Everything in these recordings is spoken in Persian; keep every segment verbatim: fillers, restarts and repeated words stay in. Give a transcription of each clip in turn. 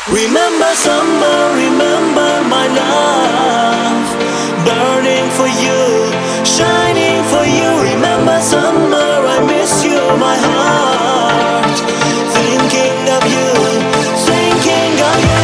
Remember summer, remember my love, burning for you, shining for you. Remember summer, I miss you, my heart, thinking of you, thinking of you.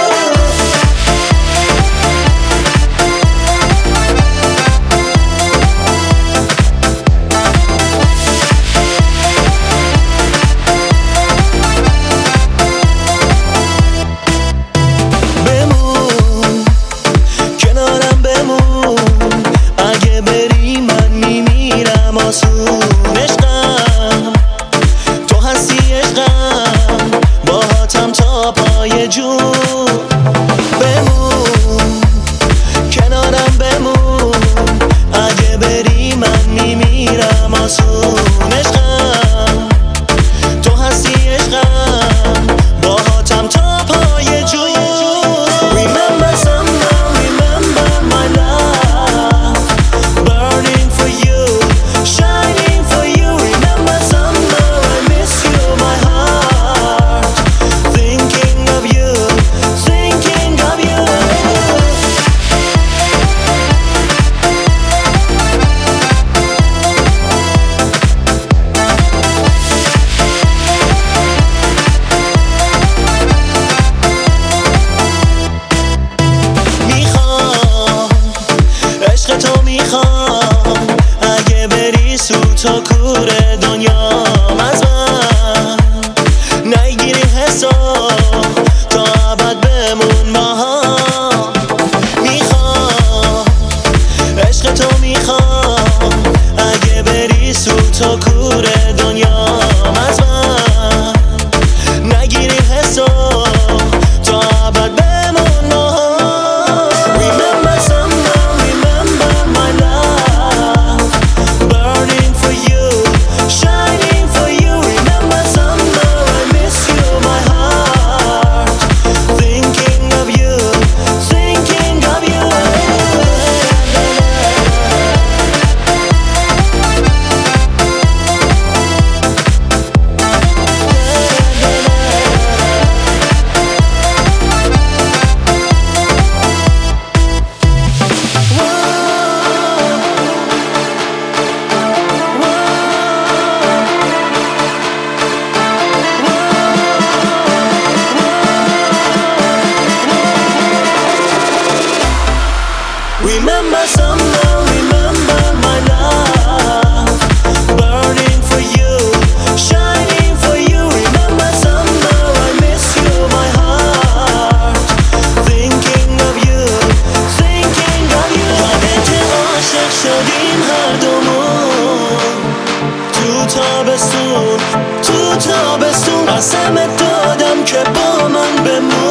عشقم تو هستی عشقم با هاتم تا پای جون بمون کنارم بمون اگه بری من میمیرم آسون عشقم تو هستی عشقم با هاتم تا پای جون Remember summer, remember my love, burning for you, shining for you. Remember summer, I miss you, my heart, thinking of you, thinking of you. میخوام عشق تو میخوام اگه بری سو تا کور دنیام از من نگیری حساب تا ابد بمون با هم میخوام عشق تو میخوام اگه بری سو تا کور دنیام از من نگیری حساب تا ابد بمون با هم Remember summer, remember my love, burning for you, shining for you. Remember summer, I miss you, my heart, thinking of you, thinking of you. Remember summer, remember my love, burning for you, shining for you. Remember summer, I miss you, my heart, thinking of you, thinking of you. یادت عاشق شدیم هر دومون تو تابستون، تو تابستون قسمت دادم که با من بمون